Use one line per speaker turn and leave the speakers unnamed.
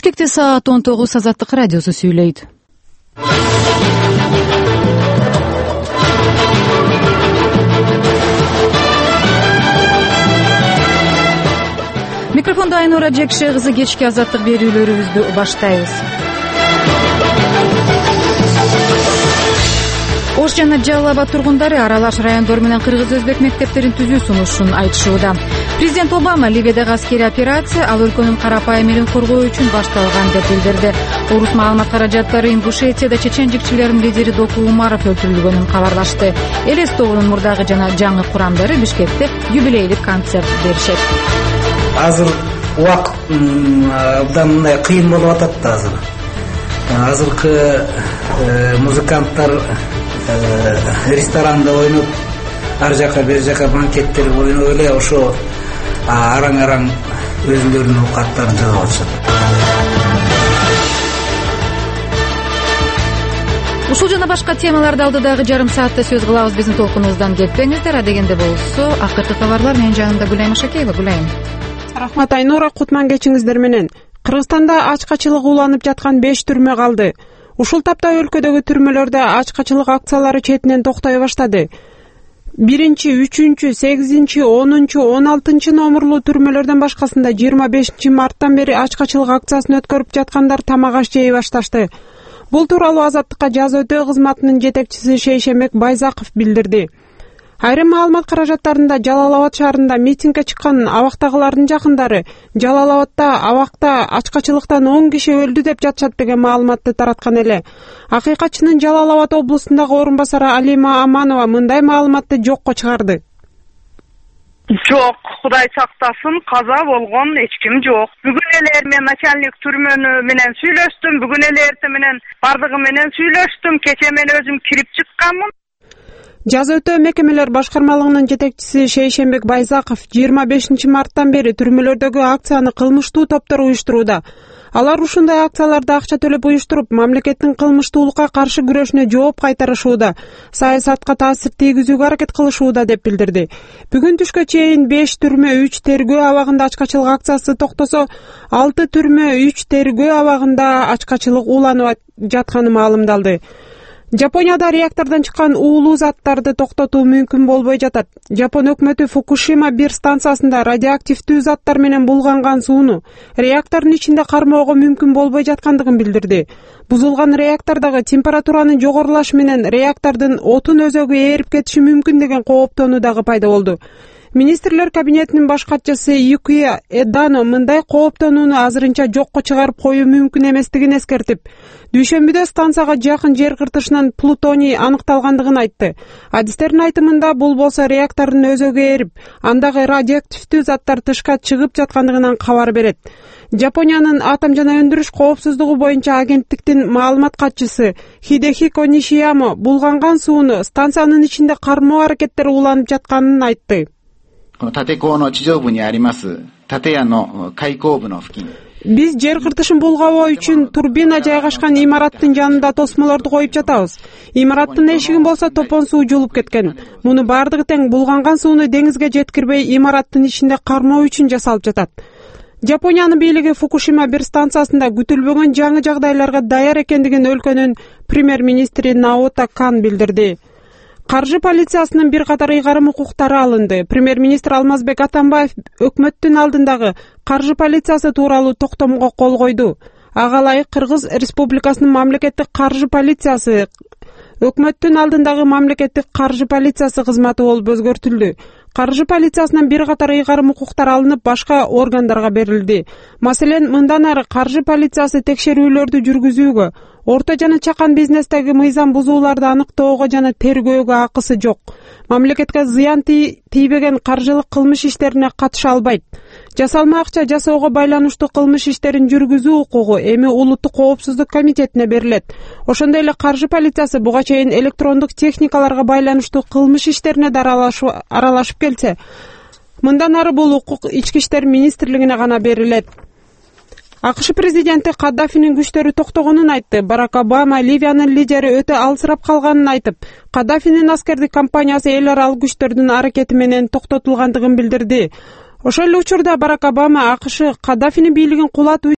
Бишкекте саат 19 Азаттык радиосу сүйлөйт. Микрофондо Айнура Жекше кызы, кечки азаттык берүүлөрүбүздү баштайбыз. Ош жана Жалал Абад тургундары аралаш райондор менен кыргыз-өзбек мектептерин түзүү сунушун айтышууда. Президент Обама Ливиядагы аскерий операция ал өлкөнүн карапайым элин коргоо үчүн башталган деп билдирди. Урус маалымат каражаттары Ингушетияда чеченчикчилердин лидери Доку Умаров өлтүрүлгөнүн кабарлашты. Элес тобунун мурдагы жана жаңы курамдары Бишкекте юбилейлик концерт беришет.
Азыр убакыт абдан мындай кыйын болуп атат да азыр. Азыркы музыканттар ресторанда ойноп, ар жака бер жака банкеттер ойноп эле ошо араң-араң өзүлөрүнүн оокаттарын жасап атышат.
Ушул жана башка темаларды алдыдагы жарым саатта сөз кылабыз. Биздин толкунубуздан кетпеңиздер. Адегенде болсо акыркы кабарлар менин жанымда Гүлайым Ашакеева. Гүлайым.
Рахмат Айнура, кутман кечиңиздер менен. Кыргызстанда ачкачылык уланып жаткан 5 түрмө калды. Ушул тапта өлкөдөгү түрмөлөрдө ачкачылык акциялары четинен токтой баштады. 1-3, 8, 10, 16 номерлуу түрмөлөрдөн башкасында 25 марттан бери ачкачылык акциясын өткөрүп жаткандар тамак аш жей башташты. Бул тууралуу Азаттыкка жаза өтөө кызматынын жетекчиси Шейшембек Байзаков билдирди. Айрым маалымат каражаттарында Жалал Абад шаарында митингге чыккан абактагылардын жакындары Жалал Абадда абакта ачкачылыктан 10 киши өлдү деп жатышат деген маалыматты тараткан эле. Акыйкатчынын Жалал Абад облусундагы орун басары Алима Аманова мындай маалыматты жокко чыгарды.
Жок, Кудай сактасын, каза болгон эч ким жок. Бүгүн эле мен начальник түрмөнү менен сүйлөштүм, бүгүн эле эртең менен бардыгы менен сүйлөштүм, кече мен өзүм кирип чыкканмын.
Жаза өтөө мекемелер башкармалыгынын жетекчиси Шейшембек Байзаков 25 марттан бери түрмөлөрдөгү акцияны кылмыштуу топтор уюштурууда. Алар ушундай акцияларды акча төлөп уюштуруп, мамлекеттин кылмыштуулукка каршы күрөшүнө жооп кайтарышууда, саясатка таасир тийгизүүгө аракет кылышууда деп билдирди. Бүгүн түшкө чейин 5 түрмө 3 тергөө абагында ачкачылык акциясы токтосо, 6 түрмө 3 тергөө абагында ачкачылык уланып жатканы маалымдалды. Жапонияда реактордон чыккан уулуу заттарды токтотуу мүмкүн болбой жатат. Жапон өкмөтү Фукушима 1 станциясында радиоактивдүү заттар менен булганган сууну реактордун ичинде кармоого мүмкүн болбой жаткандыгын билдирди. Бузулган реактордогу температуранын жогорулашы менен реактордун отун өзөгү ээрип кетиши мүмкүн деген кооптонуу дагы пайда болду. Министрлер кабинетинин баш катчысы Юкия Эдано мындай кооптонууну азырынча жокко чыгарып коюу мүмкүн эместигин эскертип, дүйшөмбүдө станцияга жакын жер кыртышынан плутоний аныкталгандыгын айтты. Адистердин айтымында бул болсо реактордун өзөгү ээрип, андагы радиоактивдүү заттар тышка чыгып жаткандыгынан кабар берет. Жапониянын атом жана өндүрүш коопсуздугу боюнча агенттиктин маалымат катчысы Хидехико Нишиямо булганган сууну станциянын ичинде кармоо аракеттери уланып жатканын айтты. Биз жер кыртышын булгабоо үчүн турбина жайгашкан имараттын жанында тосмолорду коюп жатабыз. Имараттын эшигин болсо топон суу жулуп кеткен. Муну бардыгы тең булганган сууну деңизге жеткирбей имараттын ичинде кармоо үчүн жасалып жатат. Жапониянын бийлиги Фукушима 1 станциясында күтүлбөгөн жаңы жагдайларга даяр экендигин өлкөнүн премьер-министри Наото Кан билдирди. Каржы полициясынын бир катар ыйгарым укуктары алынды. Премьер-министр Алмазбек Атамбаев өкмөттүн алдындагы каржы полициясы тууралуу токтомго кол койду. Ага ылайык Кыргыз Республикасынын мамлекеттик каржы полициясы өкмөттүн алдындагы мамлекеттик каржы полициясы кызматы болуп өзгөртүлдү. Каржы полициясынан бир катар ыйгарым укуктар алынып, башка органдарга берилди. Маселен, мындан ары каржы полициясы текшерүүлөрдү жүргүзүүгө, орто жана чакан бизнестеги мыйзам бузууларды аныктоого жана тергөөгө акысы жок. Мамлекетке зыян тийбеген каржылык кылмыш иштерине катыша албайт. Жасалма акча жасоого байланыштуу кылмыш иштерин жүргүзүү укугу эми Улуттук коопсуздук комитетине берилет. Ошондой эле каржы полициясы буга чейин электрондук техникаларга байланыштуу кылмыш иштерине да аралашып келсе, мындан ары бул укук ички иштер министрлигине гана берилет. АКШ президенти Каддафинин күчтөрү токтогонун айтты. Барак Обама Ливиянын лидери өтө алсырап калганын айтып, Каддафинин аскердик компаниясы эл аралык күчтөрдүн аракети менен токтотулгандыгын билдирди. Ошол эле учурда Барак Обама АКШ Каддафинин бийлигин кулатуу